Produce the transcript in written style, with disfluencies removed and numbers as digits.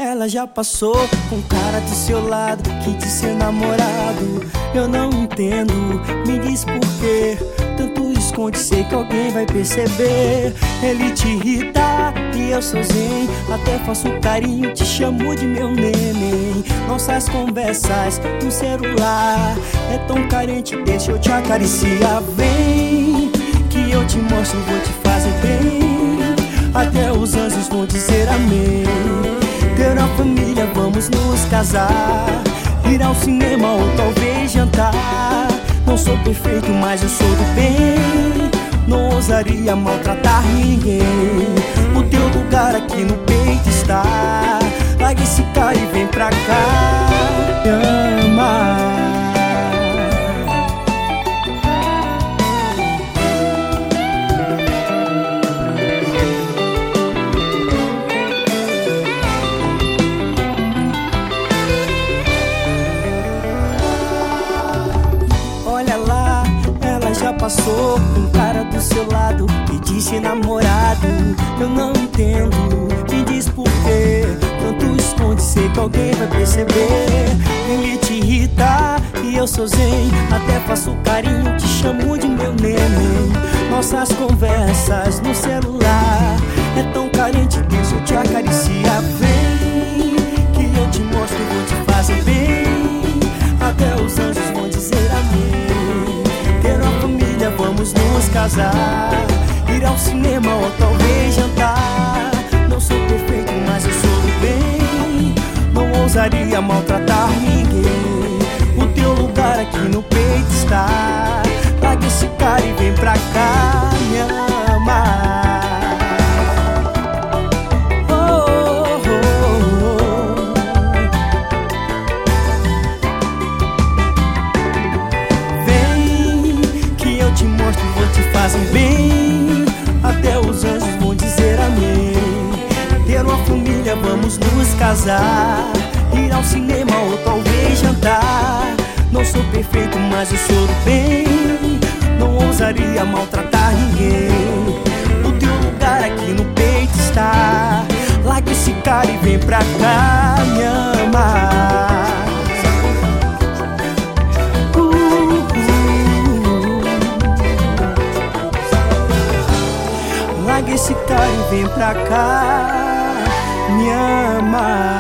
Ela já passou com um cara do seu lado que diz ser namorado. Eu não entendo, me diz por quê. Tanto esconde, sei que alguém vai perceber. Ele te irrita e eu sou zen. Até faço carinho, te chamo de meu neném. Nossas conversas no celular é tão carente, deixa eu te acariciar. Vem que eu te mostro, vou te fazer bem. Até os anjos vão dizer amém. Ter uma família, vamos nos casar. Ir ao cinema ou talvez jantar. Não sou perfeito, mas eu sou do bem. Não ousaria maltratar ninguém. O teu lugar aqui no peito está. Larga esse cara e vem pra cá. Me ama. Olha lá, ela já passou com um cara do seu lado e disse namorado. Eu não entendo, me diz por quê. Tanto esconde, sei que alguém vai perceber. Ele te irrita e eu sou zen. Até faço carinho, te chamo de meu neném. Nossas conversas no celular é tão carente, deixa eu te acariciar. Vem que eu te mostro, vou te fazer bem. Até os anjos vão dizer amém. Ter uma família, vamos nos casar. Ir ao cinema ou talvez jantar. Não sou perfeito, mas eu sou do bem. Não ousaria maltratar ninguém. O teu lugar aqui no peito está. Larga esse cara e vem pra cá. Me ama. Te mostro, vou te fazer bem. Até os anjos vão dizer amém. Ter uma família, vamos nos casar. Ir ao cinema ou talvez jantar. Não sou perfeito, mas eu sou do bem. Não ousaria maltratar ninguém. O teu lugar aqui no peito está. Larga esse cara e vem pra cá. Me ama. Larga esse cara e vem pra cá. Me ama.